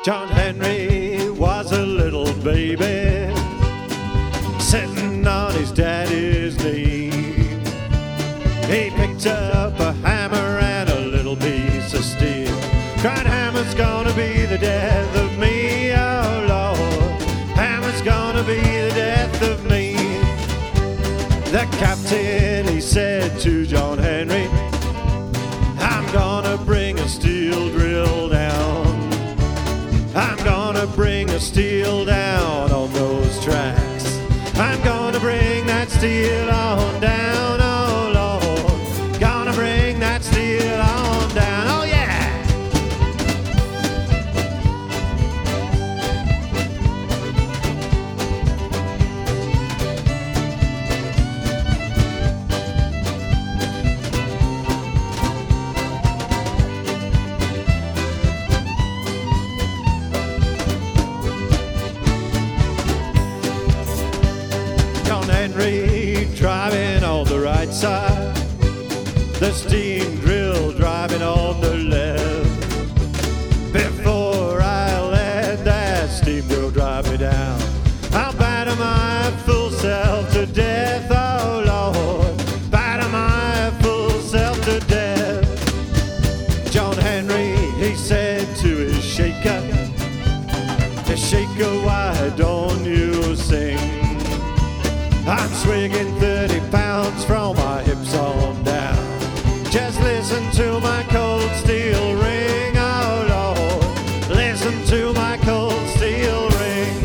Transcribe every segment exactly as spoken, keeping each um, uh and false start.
John Henry was a little baby sitting on his daddy's knee. He picked up a hammer and a little piece of steel, cried, "Hammer's gonna be the death of me, oh Lord, hammer's gonna be the death of me." The captain, he said to John Henry, "I'm gonna bring a steel drill down. I'm gonna bring a steel down on those tracks. I'm gonna bring that steel on down, oh Lord. Gonna bring that steel on down, oh yeah." Henry driving on the right side, the steam drill driving on the left. Before I let that steam drill drive me down, I'll batter my full self to death, oh Lord, batter my full self to death. John Henry, he said to his shaker, "Hey shaker, why don't you sing? I'm swinging thirty pounds from my hips on down. Just listen to my cold steel ring, oh Lord, listen to my cold steel ring."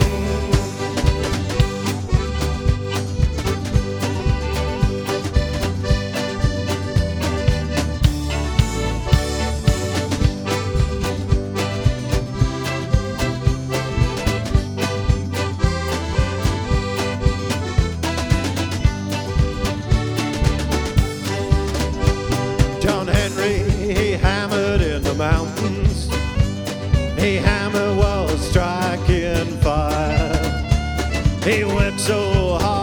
John Henry, he hammered in the mountains. He hammer was striking fire. He went so hard